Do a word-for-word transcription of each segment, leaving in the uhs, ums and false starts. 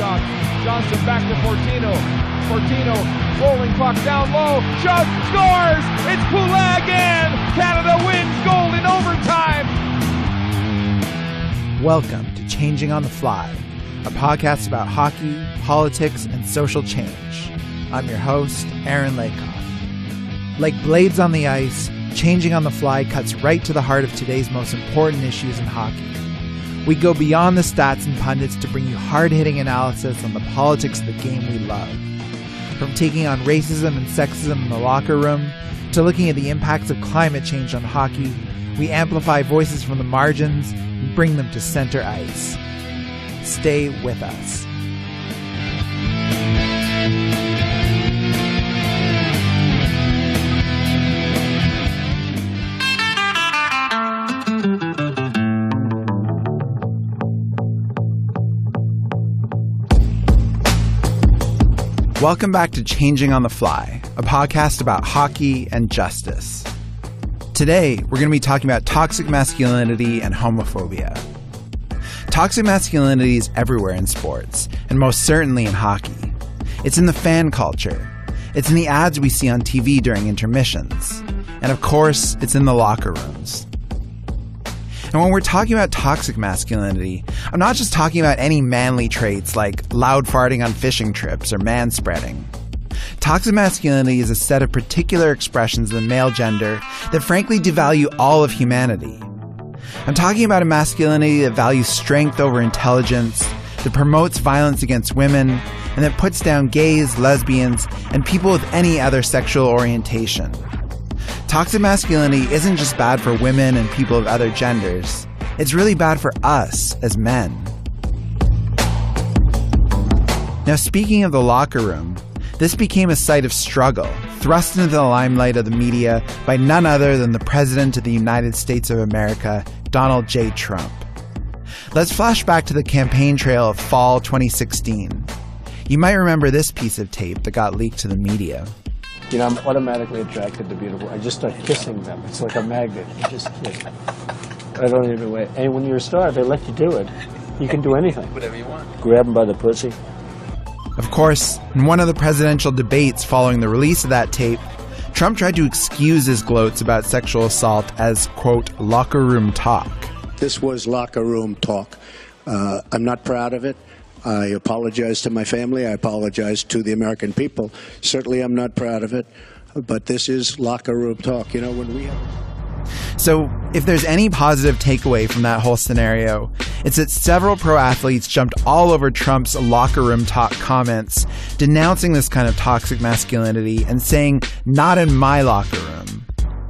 shot. Johnson back to Fortino. Fortino, rolling puck down low. Shot, scores! It's Poulet again! Canada wins gold in overtime! Welcome to Changing on the Fly, a podcast about hockey, politics, and social change. I'm your host, Aaron Lakoff. Like blades on the ice, Changing on the Fly cuts right to the heart of today's most important issues in hockey. We go beyond the stats and pundits to bring you hard-hitting analysis on the politics of the game we love. From taking on racism and sexism in the locker room, to looking at the impacts of climate change on hockey, we amplify voices from the margins and bring them to center ice. Stay with us. Welcome back to Changing on the Fly, a podcast about hockey and justice. Today, we're going to be talking about toxic masculinity and homophobia. Toxic masculinity is everywhere in sports, and most certainly in hockey. It's in the fan culture. It's in the ads we see on T V during intermissions. And of course, it's in the locker rooms. And when we're talking about toxic masculinity, I'm not just talking about any manly traits like loud farting on fishing trips or manspreading. Toxic masculinity is a set of particular expressions of the male gender that frankly devalue all of humanity. I'm talking about a masculinity that values strength over intelligence, that promotes violence against women, and that puts down gays, lesbians, and people with any other sexual orientation. Toxic masculinity isn't just bad for women and people of other genders. It's really bad for us as men. Now, speaking of the locker room, this became a site of struggle, thrust into the limelight of the media by none other than the President of the United States of America, Donald J. Trump. Let's flash back to the campaign trail of fall twenty sixteen. You might remember this piece of tape that got leaked to the media. You know, I'm automatically attracted to beautiful. I just start kissing them. It's like a magnet. You just, like, I don't even wait. And when you're a star, they let you do it. You can do anything. Whatever you want. Grab them by the pussy. Of course, in one of the presidential debates following the release of that tape, Trump tried to excuse his gloats about sexual assault as, quote, locker room talk. This was locker room talk. Uh, I'm not proud of it. I apologize to my family. I apologize to the American people. Certainly I'm not proud of it, but this is locker room talk. You know, when we have... So, if there's any positive takeaway from that whole scenario, it's that several pro athletes jumped all over Trump's locker room talk comments, denouncing this kind of toxic masculinity and saying, "Not in my locker room."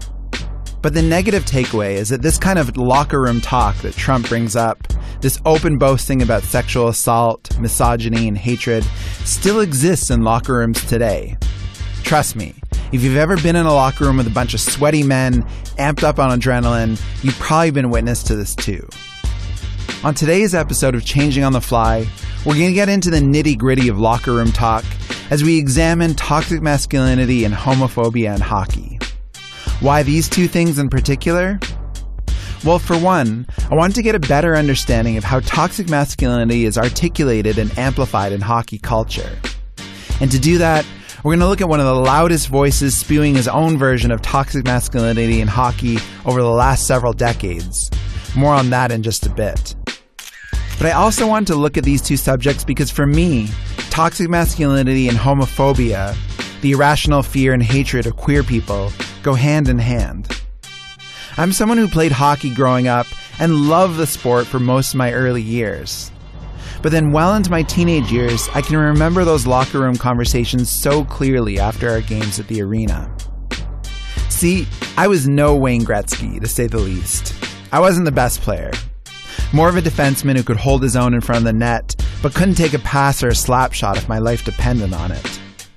But the negative takeaway is that this kind of locker room talk that Trump brings up, this open boasting about sexual assault, misogyny, and hatred, still exists in locker rooms today. Trust me, if you've ever been in a locker room with a bunch of sweaty men, amped up on adrenaline, you've probably been witness to this too. On today's episode of Changing on the Fly, we're going to get into the nitty-gritty of locker room talk as we examine toxic masculinity and homophobia in hockey. Why these two things in particular? Well, for one, I wanted to get a better understanding of how toxic masculinity is articulated and amplified in hockey culture. And to do that, we're going to look at one of the loudest voices spewing his own version of toxic masculinity in hockey over the last several decades. More on that in just a bit. But I also wanted to look at these two subjects because for me, toxic masculinity and homophobia, the irrational fear and hatred of queer people, go hand in hand. I'm someone who played hockey growing up and loved the sport for most of my early years. But then well into my teenage years, I can remember those locker room conversations so clearly after our games at the arena. See, I was no Wayne Gretzky, to say the least. I wasn't the best player. More of a defenseman who could hold his own in front of the net, but couldn't take a pass or a slap shot if my life depended on it.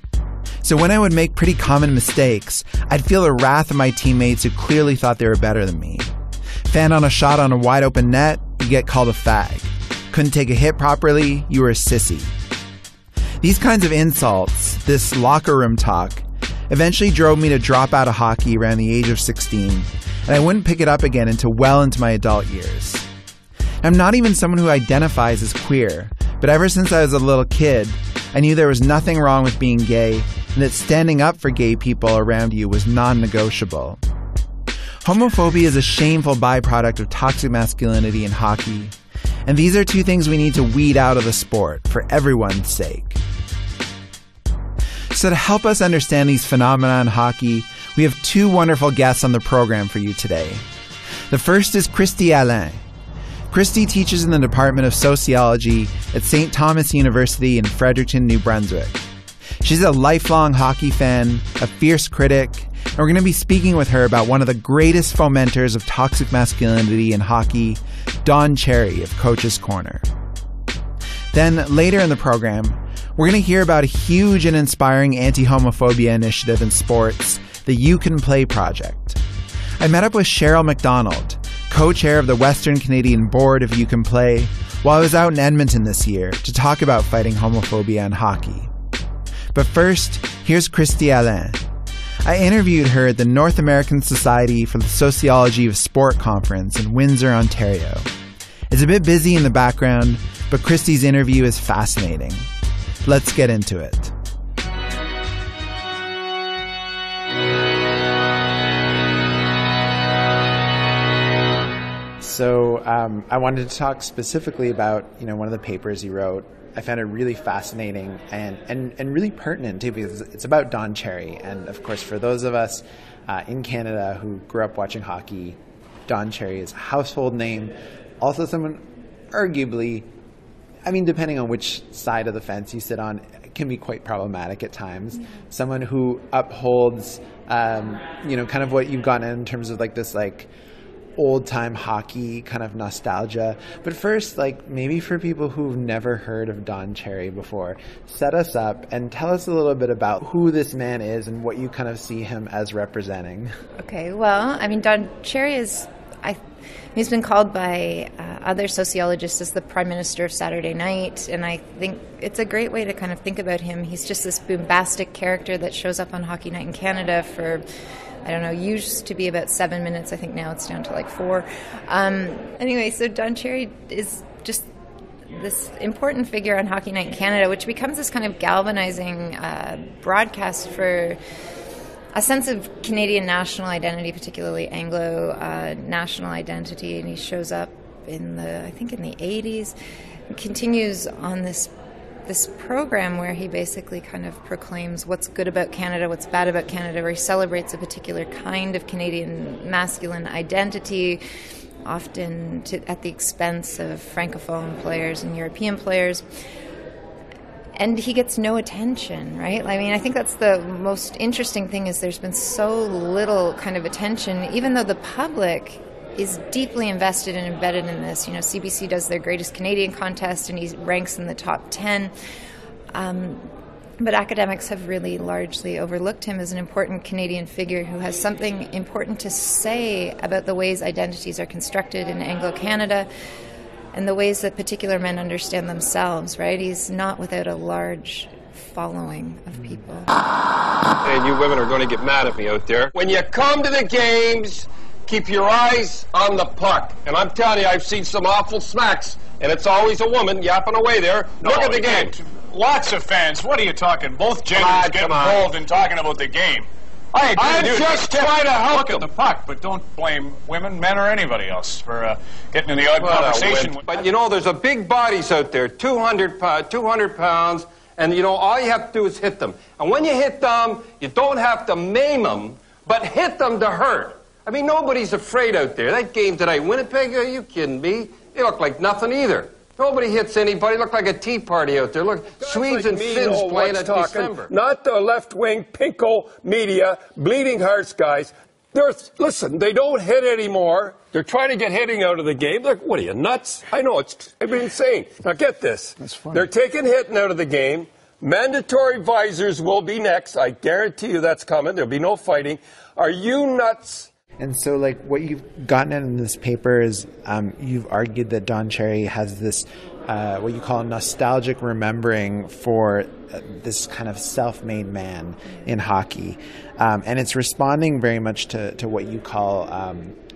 So when I would make pretty common mistakes, I'd feel the wrath of my teammates who clearly thought they were better than me. Fanned on a shot on a wide open net, you get called a fag. Couldn't take a hit properly, you were a sissy. These kinds of insults, this locker room talk, eventually drove me to drop out of hockey around the age of sixteen, and I wouldn't pick it up again until well into my adult years. I'm not even someone who identifies as queer, But ever since I was a little kid, I knew there was nothing wrong with being gay and that standing up for gay people around you was non-negotiable. Homophobia is a shameful byproduct of toxic masculinity in hockey, and these are two things we need to weed out of the sport for everyone's sake. So to help us understand these phenomena in hockey, we have two wonderful guests on the program for you today. The first is Christy Alain. Christy teaches in the Department of Sociology at Saint Thomas University in Fredericton, New Brunswick. She's a lifelong hockey fan, a fierce critic, and we're going to be speaking with her about one of the greatest fomenters of toxic masculinity in hockey, Don Cherry of Coach's Corner. Then, later in the program, we're going to hear about a huge and inspiring anti-homophobia initiative in sports, the You Can Play Project. I met up with Cheryl McDonald, co-chair of the Western Canadian Board of You Can Play, while I was out in Edmonton this year to talk about fighting homophobia in hockey. But first, here's Christy Alain. I interviewed her at the North American Society for the Sociology of Sport conference in Windsor, Ontario. It's a bit busy in the background, but Christy's interview is fascinating. Let's get into it. So um, I wanted to talk specifically about, you know, one of the papers he wrote. I found it really fascinating and, and, and really pertinent, too, because it's about Don Cherry. And, of course, for those of us uh, in Canada who grew up watching hockey, Don Cherry is a household name. Also someone arguably, I mean, depending on which side of the fence you sit on, can be quite problematic at times. Mm-hmm. Someone who upholds, um, you know, kind of what you've gotten in terms of like this, like, old-time hockey kind of nostalgia. But first, like, maybe for people who've never heard of Don Cherry before, set us up and tell us a little bit about who this man is and what you kind of see him as representing. Okay, well, I mean, Don Cherry is, I, he's been called by uh, other sociologists as the Prime Minister of Saturday Night, and I think it's a great way to kind of think about him. He's just this bombastic character that shows up on Hockey Night in Canada for, I don't know, used to be about seven minutes. I think now it's down to like four. Um, anyway, so Don Cherry is just this important figure on Hockey Night in Canada, which becomes this kind of galvanizing uh, broadcast for a sense of Canadian national identity, particularly Anglo uh, national identity. And he shows up in the, I think in the eighties, and continues on this this program where he basically kind of proclaims what's good about Canada, what's bad about Canada, where he celebrates a particular kind of Canadian masculine identity, often to, at the expense of Francophone players and European players. And he gets no attention, right? I mean, I think that's the most interesting thing is there's been so little kind of attention, even though the public is deeply invested and embedded in this. You know, C B C does their Greatest Canadian contest, and he ranks in the top ten. Um, but academics have really largely overlooked him as an important Canadian figure who has something important to say about the ways identities are constructed in Anglo-Canada and the ways that particular men understand themselves, right? He's not without a large following of people. And you women are going to get mad at me out there. When you come to the games, keep your eyes on the puck. And I'm telling you, I've seen some awful smacks, and it's always a woman yapping away there. No, Look at the game. Lots of fans. What are you talking? Both genders Ah, get come on. involved in talking about the game. I agree. I'm dude. just Get- trying to help Look them. at the puck, but don't blame women, men, or anybody else for uh, getting in the odd What a conversation. wimp. But, you know, there's a big bodies out there, two hundred pounds, and, you know, all you have to do is hit them. And when you hit them, you don't have to maim them, but hit them to hurt. I mean, nobody's afraid out there. That game tonight, Winnipeg, are you kidding me? They look like nothing either. Nobody hits anybody. Look like a tea party out there. Look, Swedes like and me Finns know playing what's at talking, December. Not the left-wing pinko media, bleeding hearts guys. They're, listen, they don't hit anymore. They're trying to get hitting out of the game. They're, what are you, nuts? I know, it's insane. Now get this. That's funny. They're taking hitting out of the game. Mandatory visors will be next. I guarantee you that's coming. There'll be no fighting. Are you nuts? And so, like, what you've gotten in this paper is um, you've argued that Don Cherry has this, uh, what you call a nostalgic remembering for uh, this kind of self-made man in hockey. Um, and it's responding very much to, to what you call um,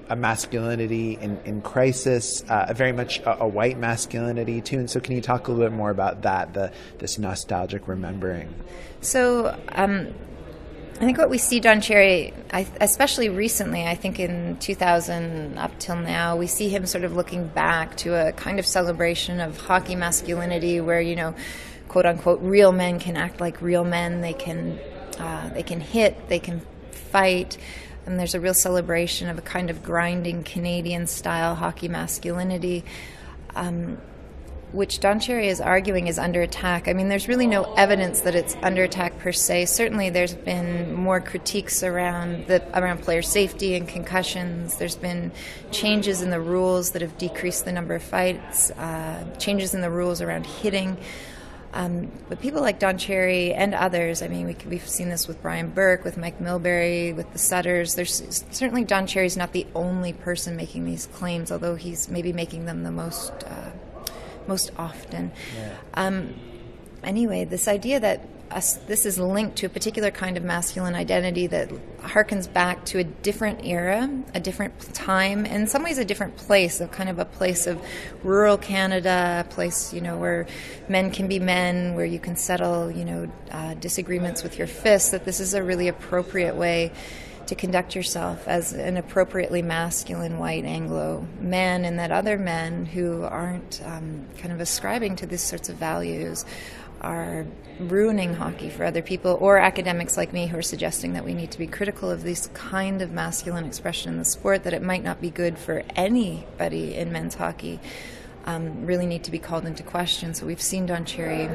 a masculinity in, in crisis, uh, very much a, a white masculinity too. And so can you talk a little bit more about that, the this nostalgic remembering? So um, I think what we see Don Cherry, I, especially recently, I think in two thousand up till now, we see him sort of looking back to a kind of celebration of hockey masculinity where, you know, quote unquote, real men can act like real men. They can, uh, they can hit, they can fight. And there's a real celebration of a kind of grinding Canadian-style hockey masculinity, um, which Don Cherry is arguing is under attack. I mean, there's really no evidence that it's under attack per se. Certainly there's been more critiques around the around player safety and concussions. There's been changes in the rules that have decreased the number of fights, uh, changes in the rules around hitting. Um, but people like Don Cherry and others, I mean, we, we've seen this with Brian Burke, with Mike Milbury, with the Sutters. There's certainly Don Cherry's not the only person making these claims, although he's maybe making them the most uh, most often. Yeah. Um, anyway, this idea that us, this is linked to a particular kind of masculine identity that harkens back to a different era, a different time, in some ways a different place, a kind of a place of rural Canada, a place, you know, where men can be men, where you can settle, you know, uh, disagreements with your fists, that this is a really appropriate way to conduct yourself as an appropriately masculine white Anglo man, and that other men who aren't um, kind of ascribing to these sorts of values are ruining hockey for other people, or academics like me who are suggesting that we need to be critical of this kind of masculine expression in the sport, that it might not be good for anybody in men's hockey, um, really need to be called into question. So we've seen Don Cherry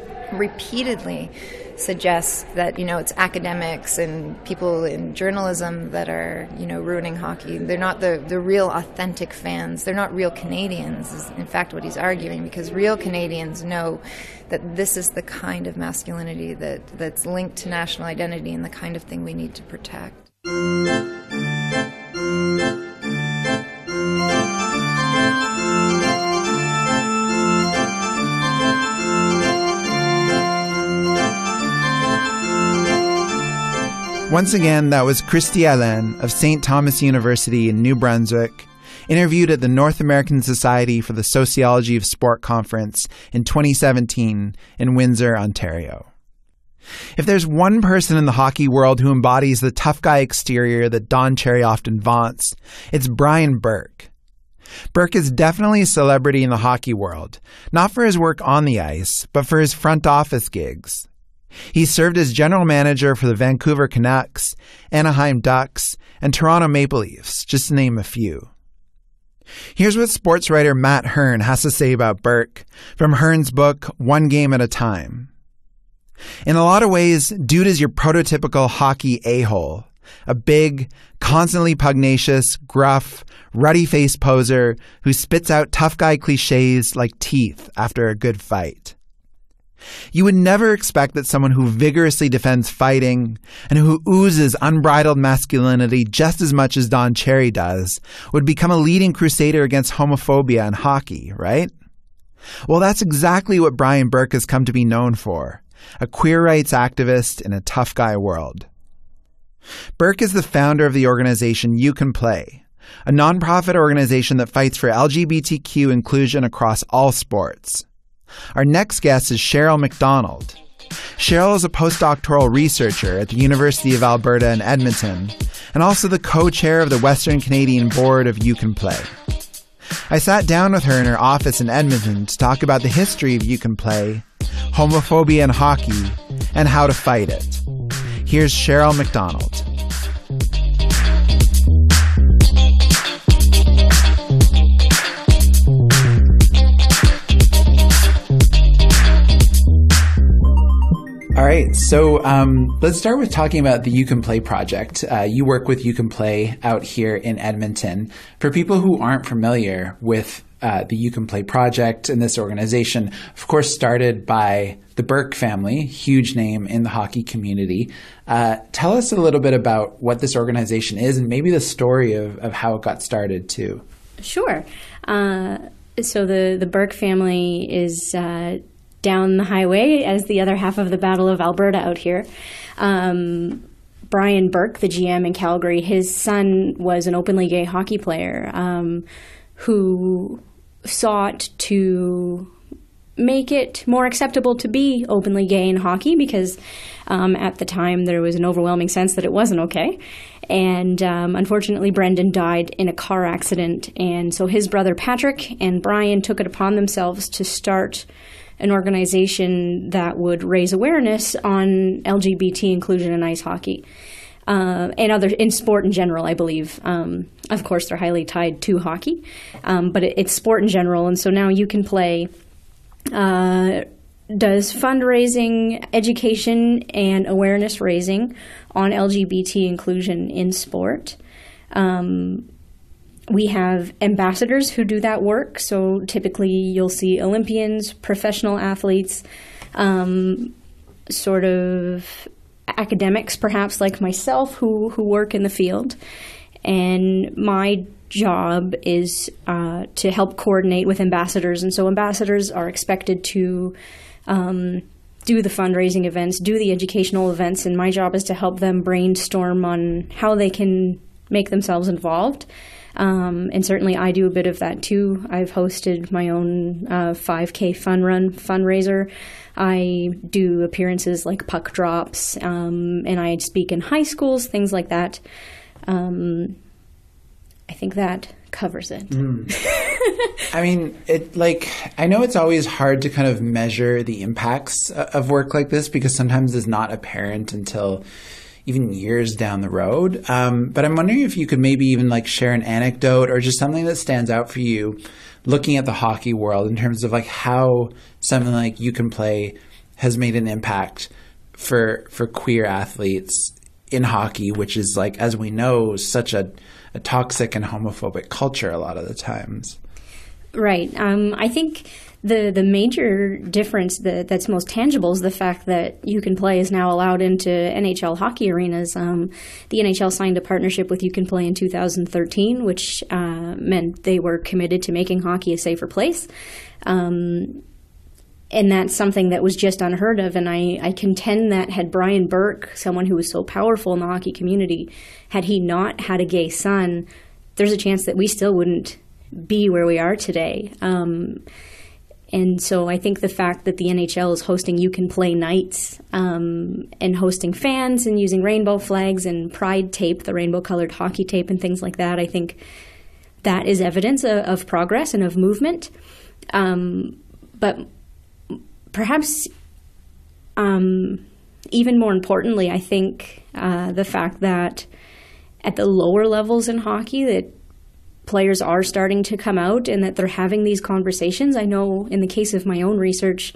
repeatedly suggest that, you know, it's academics and people in journalism that are, you know, ruining hockey. They're not the, the real authentic fans. They're not real Canadians, is in fact what he's arguing, because real Canadians know that this is the kind of masculinity that, that's linked to national identity and the kind of thing we need to protect. Once again, that was Christy Allen of Saint Thomas University in New Brunswick, interviewed at the North American Society for the Sociology of Sport Conference in twenty seventeen in Windsor, Ontario. If there's one person in the hockey world who embodies the tough guy exterior that Don Cherry often vaunts, it's Brian Burke. Burke is definitely a celebrity in the hockey world, not for his work on the ice, but for his front office gigs. He served as general manager for the Vancouver Canucks, Anaheim Ducks, and Toronto Maple Leafs, just to name a few. Here's what sports writer Matt Hearn has to say about Burke from Hearn's book, One Game at a Time. In a lot of ways, dude is your prototypical hockey a-hole. A big, constantly pugnacious, gruff, ruddy-faced poser who spits out tough guy cliches like teeth after a good fight. You would never expect that someone who vigorously defends fighting and who oozes unbridled masculinity just as much as Don Cherry does would become a leading crusader against homophobia in hockey, right? Well, that's exactly what Brian Burke has come to be known for, a queer rights activist in a tough guy world. Burke is the founder of the organization You Can Play, a nonprofit organization that fights for L G B T Q inclusion across all sports. Our next guest is Cheryl McDonald. Cheryl is a postdoctoral researcher at the University of Alberta in Edmonton and also the co-chair of the Western Canadian Board of You Can Play. I sat down with her in her office in Edmonton to talk about the history of You Can Play, homophobia in hockey, and how to fight it. Here's Cheryl McDonald. All right, so um, let's start with talking about the You Can Play project. Uh, you work with You Can Play out here in Edmonton. For people who aren't familiar with uh, the You Can Play project and this organization, of course, started by the Burke family, huge name in the hockey community. Uh, tell us a little bit about what this organization is and maybe the story of, of how it got started, too. Sure. Uh, so the, the Burke family is uh, down the highway as the other half of the Battle of Alberta out here. Um, Brian Burke, the G M in Calgary, his son was an openly gay hockey player um, who sought to make it more acceptable to be openly gay in hockey because um, at the time there was an overwhelming sense that it wasn't okay. And um, unfortunately, Brendan died in a car accident. And so his brother Patrick and Brian took it upon themselves to start an organization that would raise awareness on L G B T inclusion in ice hockey. Uh, and other in sport in general, I believe. Um, of course, they're highly tied to hockey, um, but it, it's sport in general. And so now You Can Play uh, does fundraising, education, and awareness raising on L G B T inclusion in sport. Um, we have ambassadors who do that work. So typically, you'll see Olympians, professional athletes, um, sort of academics, perhaps like myself, who, who work in the field. And my job is uh, to help coordinate with ambassadors. And so ambassadors are expected to um, do the fundraising events, do the educational events, and my job is to help them brainstorm on how they can make themselves involved. Um, and certainly I do a bit of that too. I've hosted my own uh, five K fun run fundraiser. I do appearances like puck drops, um, and I speak in high schools, things like that. Um, I think that covers it. Mm. I mean, it like I know it's always hard to kind of measure the impacts of work like this because sometimes it's not apparent until even years down the road. Um, but I'm wondering if you could maybe even like share an anecdote or just something that stands out for you looking at the hockey world in terms of like how something like You Can Play has made an impact for for queer athletes in hockey, which is like, as we know, such a, a toxic and homophobic culture a lot of the times. Right. Um, I think the the major difference that, that's most tangible is the fact that You Can Play is now allowed into N H L hockey arenas. Um, the N H L signed a partnership with You Can Play in two thousand thirteen, which uh, meant they were committed to making hockey a safer place. Um, and that's something that was just unheard of. And I, I contend that had Brian Burke, someone who was so powerful in the hockey community, had he not had a gay son, there's a chance that we still wouldn't be where we are today. Um, and so I think the fact that the N H L is hosting You Can Play nights um, and hosting fans and using rainbow flags and pride tape, the rainbow-colored hockey tape and things like that, I think that is evidence of, of progress and of movement. Um, but perhaps um, even more importantly, I think uh, the fact that at the lower levels in hockey that players are starting to come out and that they're having these conversations. I know in the case of my own research,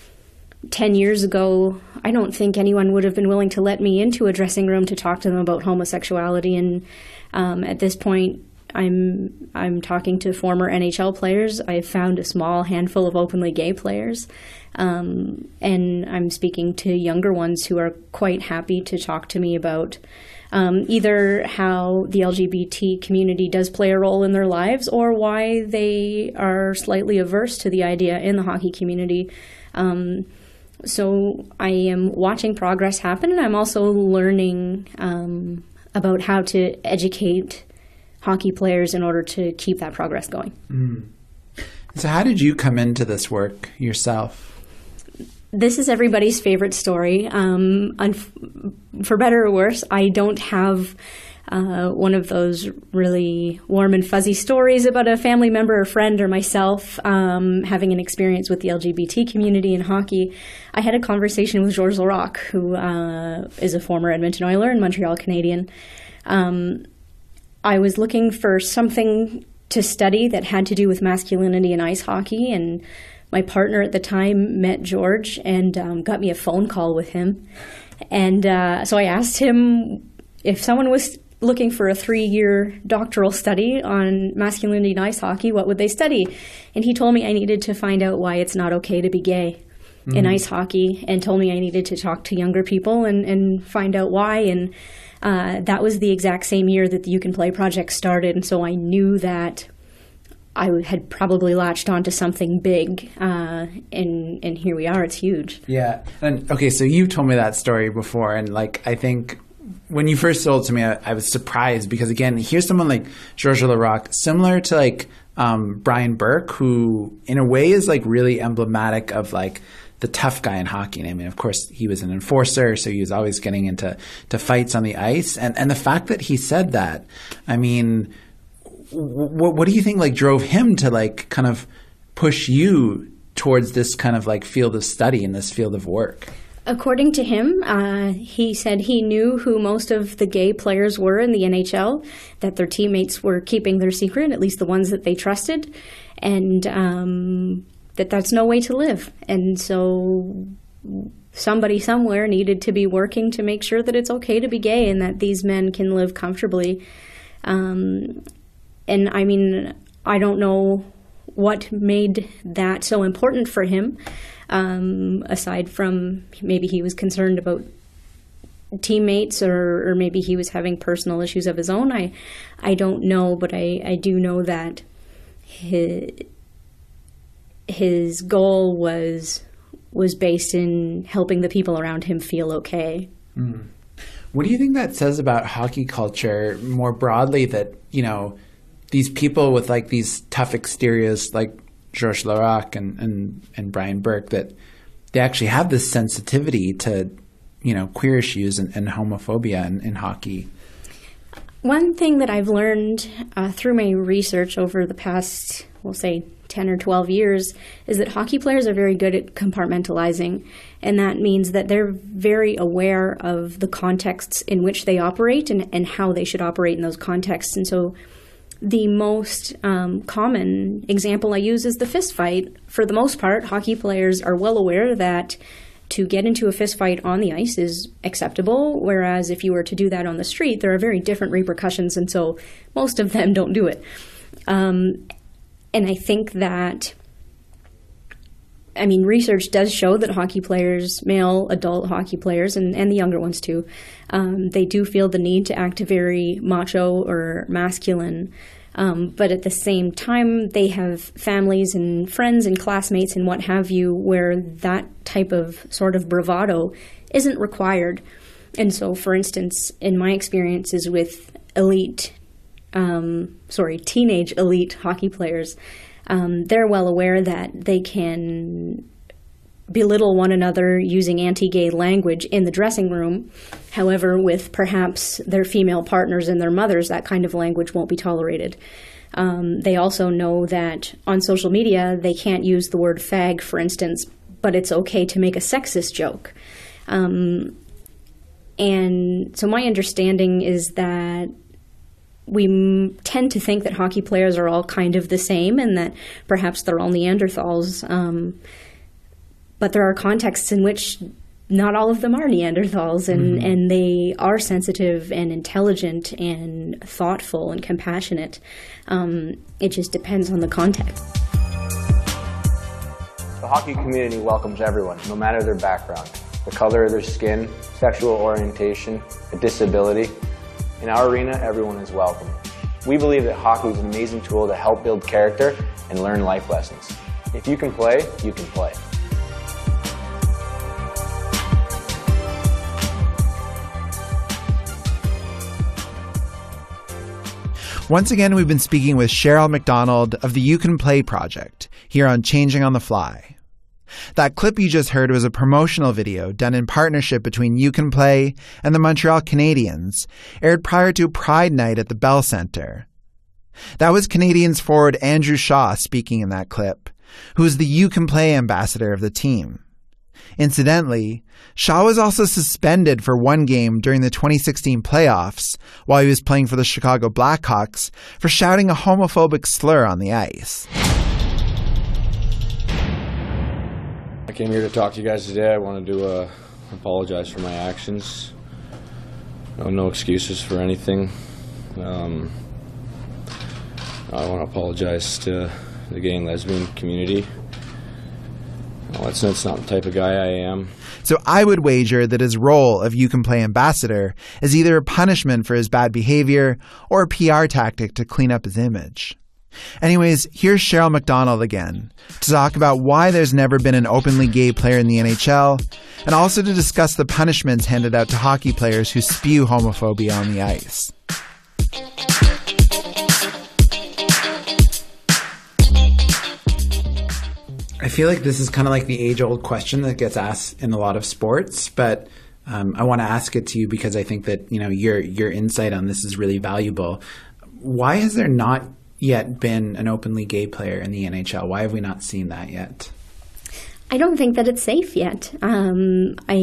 ten years ago, I don't think anyone would have been willing to let me into a dressing room to talk to them about homosexuality. And um, at this point, I'm I'm talking to former N H L players. I've found a small handful of openly gay players. Um, and I'm speaking to younger ones who are quite happy to talk to me about Um, either how the L G B T community does play a role in their lives or why they are slightly averse to the idea in the hockey community. Um, so I am watching progress happen, and I'm also learning um, about how to educate hockey players in order to keep that progress going. Mm. So how did you come into this work yourself? This is everybody's favorite story. Um, unf- for better or worse, I don't have uh, one of those really warm and fuzzy stories about a family member or friend or myself um, having an experience with the L G B T community in hockey. I had a conversation with Georges Laraque, who uh, is a former Edmonton Oiler and Montreal Canadian. Um, I was looking for something to study that had to do with masculinity in ice hockey, and my partner at the time met George and um, got me a phone call with him. And uh, so I asked him if someone was looking for a three-year doctoral study on masculinity in ice hockey, what would they study? And he told me I needed to find out why it's not okay to be gay mm. in ice hockey, and told me I needed to talk to younger people and, and find out why. And uh, that was the exact same year that the You Can Play project started. And so I knew that I had probably latched onto something big, uh, and and here we are. It's huge. Yeah. And okay, so you told me that story before, and like I think when you first sold to me, I, I was surprised because, again, here's someone like Georges Laraque, similar to like um, Brian Burke, who in a way is like really emblematic of like the tough guy in hockey. And I mean, of course, he was an enforcer, so he was always getting into to fights on the ice. And and the fact that he said that, I mean, what what do you think like drove him to like kind of push you towards this kind of like field of study and this field of work? According to him, uh, he said he knew who most of the gay players were in the N H L, that their teammates were keeping their secret, at least the ones that they trusted, and um, that that's no way to live. And so somebody somewhere needed to be working to make sure that it's okay to be gay and that these men can live comfortably. Um, and I mean, I don't know what made that so important for him. Um, aside from maybe he was concerned about teammates or, or maybe he was having personal issues of his own. I I don't know, but I, I do know that his, his goal was was based in helping the people around him feel okay. Mm. What do you think that says about hockey culture more broadly, that, you know, these people with like these tough exteriors like Georges Laraque and, and, and Brian Burke, that they actually have this sensitivity to, you know, queer issues and, and homophobia in, in hockey? One thing that I've learned uh, through my research over the past, we'll say, ten or twelve years, is that hockey players are very good at compartmentalizing. And that means that they're very aware of the contexts in which they operate and, and how they should operate in those contexts. And so the most um, common example I use is the fist fight. For the most part, hockey players are well aware that to get into a fist fight on the ice is acceptable, whereas if you were to do that on the street, there are very different repercussions, and so most of them don't do it. Um, and I think that, I mean, research does show that hockey players, male adult hockey players, and, and the younger ones too, um, they do feel the need to act very macho or masculine. Um, but at the same time, they have families and friends and classmates and what have you where that type of sort of bravado isn't required. And so, for instance, in my experiences with elite, um, sorry, teenage elite hockey players, um, they're well aware that they can belittle one another using anti-gay language in the dressing room. However, with perhaps their female partners and their mothers, that kind of language won't be tolerated. Um, they also know that on social media, they can't use the word fag, for instance, but it's okay to make a sexist joke. Um, and so my understanding is that we m- tend to think that hockey players are all kind of the same and that perhaps they're all Neanderthals. Um, But there are contexts in which not all of them are Neanderthals, and, mm-hmm. and they are sensitive and intelligent and thoughtful and compassionate. Um, it just depends on the context. The hockey community welcomes everyone, no matter their background, the color of their skin, sexual orientation, a disability. In our arena, everyone is welcome. We believe that hockey is an amazing tool to help build character and learn life lessons. If you can play, you can play. Once again, we've been speaking with Cheryl McDonald of the You Can Play Project here on Changing on the Fly. That clip you just heard was a promotional video done in partnership between You Can Play and the Montreal Canadiens, aired prior to Pride Night at the Bell Centre. That was Canadiens forward Andrew Shaw speaking in that clip, who is the You Can Play ambassador of the team. Incidentally, Shaw was also suspended for one game during the twenty sixteen playoffs while he was playing for the Chicago Blackhawks for shouting a homophobic slur on the ice. I came here to talk to you guys today. I wanted to uh, apologize for my actions. No, no excuses for anything. Um, I want to apologize to the gay and lesbian community. Well, that's, that's not the type of guy I am. So I would wager that his role of You Can Play ambassador is either a punishment for his bad behavior or a P R tactic to clean up his image. Anyways, here's Cheryl McDonald again to talk about why there's never been an openly gay player in the N H L, and also to discuss the punishments handed out to hockey players who spew homophobia on the ice. I feel like this is kind of like the age-old question that gets asked in a lot of sports, but um, I want to ask it to you because I think that, you know, your your insight on this is really valuable. Why has there not yet been an openly gay player in the N H L? Why have we not seen that yet? I don't think that it's safe yet. Um, I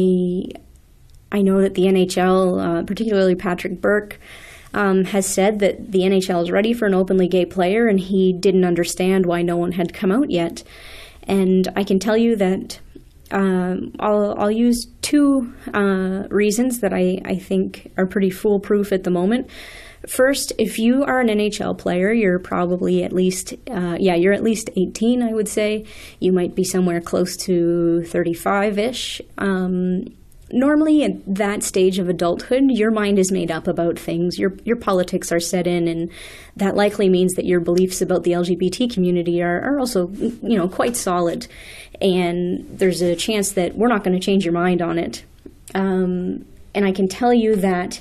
I know that the N H L, uh, particularly Patrick Burke, um, has said that the N H L is ready for an openly gay player, and he didn't understand why no one had come out yet. And I can tell you that um, I'll, I'll use two uh, reasons that I, I think are pretty foolproof at the moment. First, if you are an N H L player, you're probably at least, uh, yeah, you're at least eighteen, I would say. You might be somewhere close to thirty-five-ish. Um, normally, at that stage of adulthood, your mind is made up about things. Your your politics are set in, and that likely means that your beliefs about the L G B T community are, are also, you know, quite solid. And there's a chance that we're not going to change your mind on it. Um, and I can tell you that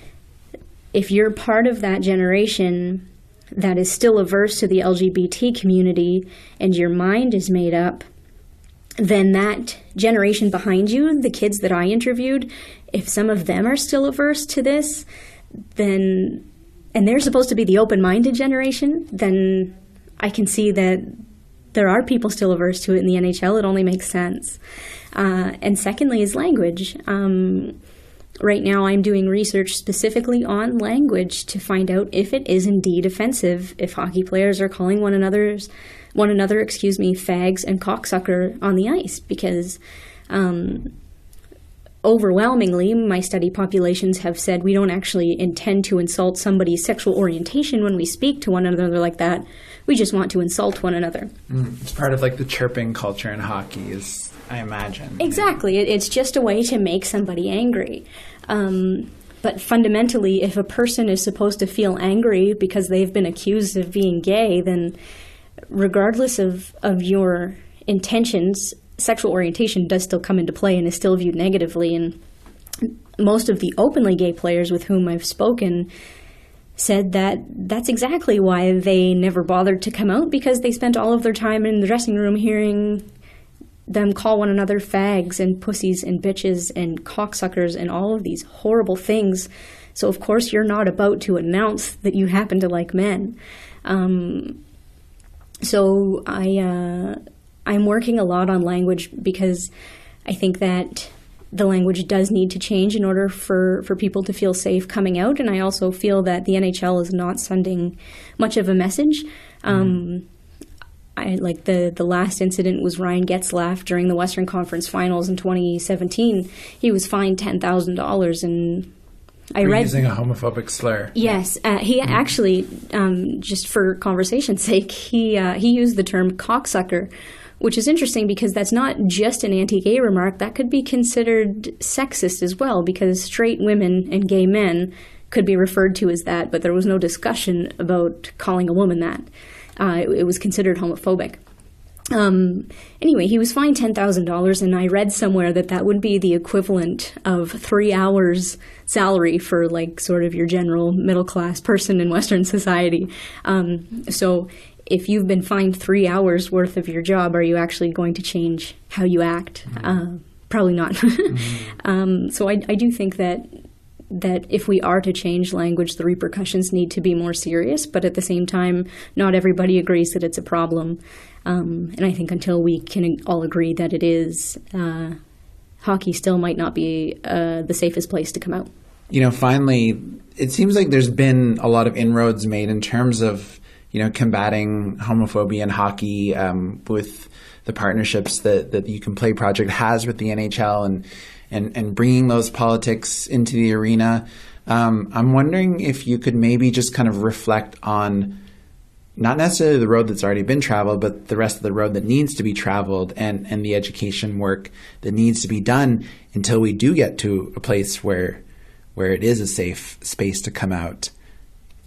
if you're part of that generation that is still averse to the L G B T community and your mind is made up, then that generation behind you, the kids that I interviewed, if some of them are still averse to this, then, and they're supposed to be the open-minded generation, then I can see that there are people still averse to it in the N H L. It only makes sense. Uh, and secondly is language. Um, Right now, I'm doing research specifically on language to find out if it is indeed offensive if hockey players are calling one another's, one another, excuse me, fags and cocksucker on the ice. Because um, overwhelmingly, my study populations have said we don't actually intend to insult somebody's sexual orientation when we speak to one another like that. We just want to insult one another. Mm, it's part of like the chirping culture in hockey, is I imagine. Exactly. It, it's just a way to make somebody angry. Um, but fundamentally, if a person is supposed to feel angry because they've been accused of being gay, then regardless of, of your intentions, sexual orientation does still come into play and is still viewed negatively. And most of the openly gay players with whom I've spoken said that that's exactly why they never bothered to come out, because they spent all of their time in the dressing room hearing them call one another fags and pussies and bitches and cocksuckers and all of these horrible things. So, of course, you're not about to announce that you happen to like men. Um, so I, uh, I'm working a lot on language because I think that the language does need to change in order for, for people to feel safe coming out. And I also feel that the N H L is not sending much of a message. Um, mm. I, like the, the last incident was Ryan Getzlaf during the Western Conference Finals in twenty seventeen. He was fined ten thousand dollars, and I for read using a homophobic slur. Yes, uh, he mm-hmm. actually, um, just for conversation's sake, he uh, he used the term cocksucker, which is interesting because that's not just an anti-gay remark. That could be considered sexist as well, because straight women and gay men could be referred to as that, but there was no discussion about calling a woman that. Uh, it, it was considered homophobic. Um, anyway, he was fined ten thousand dollars, and I read somewhere that that would be the equivalent of three hours salary for, like, sort of your general middle-class person in Western society. Um, so if you've been fined three hours worth of your job, are you actually going to change how you act? Mm-hmm. Uh, probably not. mm-hmm. um, so I, I do think that that if we are to change language, the repercussions need to be more serious, but at the same time, not everybody agrees that it's a problem. Um, and I think until we can all agree that it is, uh, hockey still might not be uh, the safest place to come out. You know, finally, it seems like there's been a lot of inroads made in terms of, you know, combating homophobia in hockey um, with the partnerships that, that the You Can Play Project has with the N H L and And, and bringing those politics into the arena. Um, I'm wondering if you could maybe just kind of reflect on not necessarily the road that's already been traveled, but the rest of the road that needs to be traveled and, and the education work that needs to be done until we do get to a place where where it is a safe space to come out.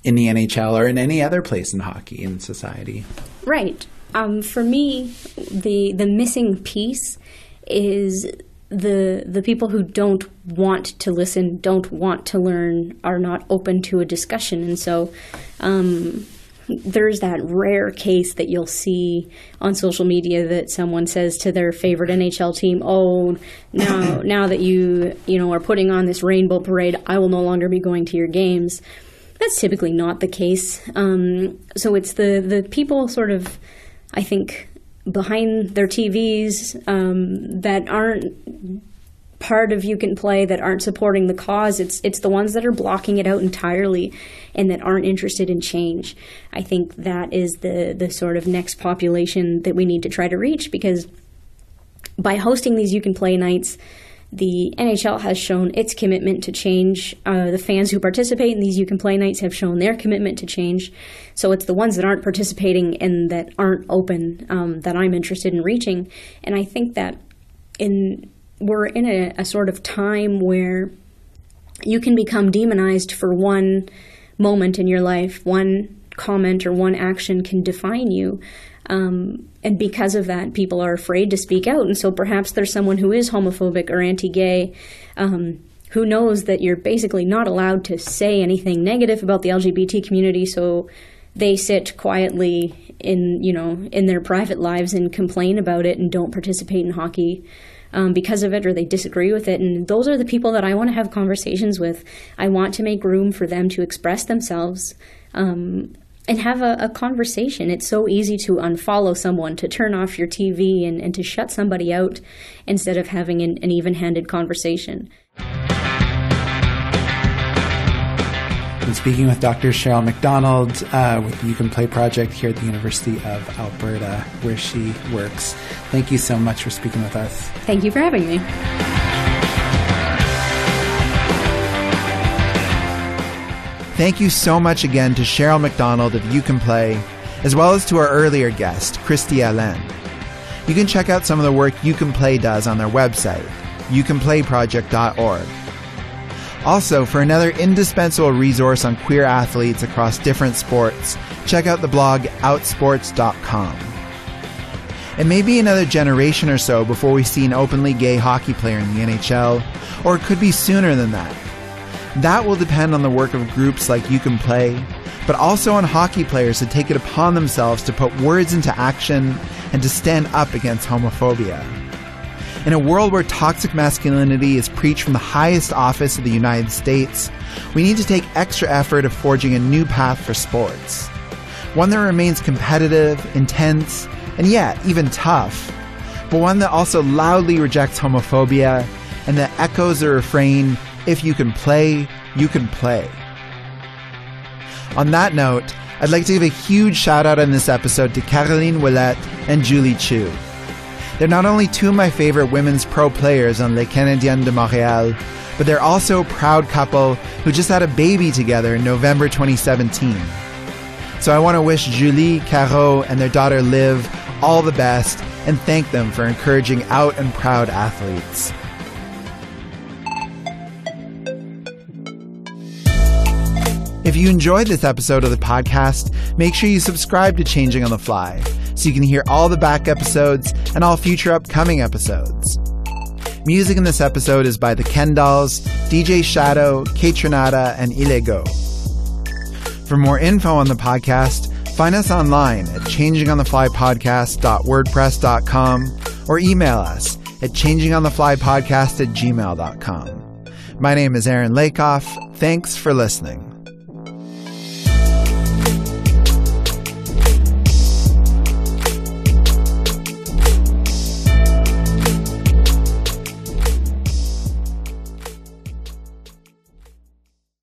in the N H L or in any other place in hockey in society. Right. Um, for me, the the missing piece is the the people who don't want to listen, don't want to learn, are not open to a discussion. And so um, there's that rare case that you'll see on social media that someone says to their favorite N H L team, oh, now now that you you know are putting on this rainbow parade, I will no longer be going to your games. That's typically not the case. Um, so it's the, the people sort of, I think, behind their T Vs um, that aren't part of You Can Play, that aren't supporting the cause. It's it's the ones that are blocking it out entirely and that aren't interested in change. I think that is the, the sort of next population that we need to try to reach, because by hosting these You Can Play nights, the N H L has shown its commitment to change. Uh, the fans who participate in these You Can Play nights have shown their commitment to change. So it's the ones that aren't participating and that aren't open um, that I'm interested in reaching. And I think that in we're in a, a sort of time where you can become demonized for one moment in your life. One comment or one action can define you. Um, and because of that, people are afraid to speak out. And so perhaps there's someone who is homophobic or anti-gay um, who knows that you're basically not allowed to say anything negative about the L G B T community. So they sit quietly in, you know, in their private lives and complain about it and don't participate in hockey um, because of it, or they disagree with it. And those are the people that I want to have conversations with. I want to make room for them to express themselves um, and have a, a conversation. It's so easy to unfollow someone, to turn off your T V, and, and to shut somebody out instead of having an, an even-handed conversation. I'm speaking with Doctor Cheryl McDonald uh, with the You Can Play project here at the University of Alberta, where she works. Thank you so much for speaking with us. Thank you for having me. Thank you so much again to Cheryl McDonald of You Can Play, as well as to our earlier guest, Christy Allen. You can check out some of the work You Can Play does on their website, you can play project dot org. Also, for another indispensable resource on queer athletes across different sports, check out the blog outsports dot com. It may be another generation or so before we see an openly gay hockey player in the N H L, or it could be sooner than that. That will depend on the work of groups like You Can Play, but also on hockey players to take it upon themselves to put words into action and to stand up against homophobia. In a world where toxic masculinity is preached from the highest office of the United States, we need to take extra effort of forging a new path for sports. One that remains competitive, intense, and yet even tough, but one that also loudly rejects homophobia and that echoes the refrain, if you can play, you can play. On that note, I'd like to give a huge shout out in this episode to Caroline Ouellette and Julie Chu. They're not only two of my favorite women's pro players on Les Canadiennes de Montréal, but they're also a proud couple who just had a baby together in November twenty seventeen. So I want to wish Julie, Caro, and their daughter Liv all the best and thank them for encouraging out and proud athletes. If you enjoyed this episode of the podcast, make sure you subscribe to Changing on the Fly so you can hear all the back episodes and all future upcoming episodes. Music in this episode is by the Ken Dolls, D J Shadow, Kate Trinata, and Ilego. For more info on the podcast, find us online at changing on the fly podcast dot wordpress dot com or email us at changing on the fly podcast at gmail dot com. My name is Aaron Lakoff. Thanks for listening.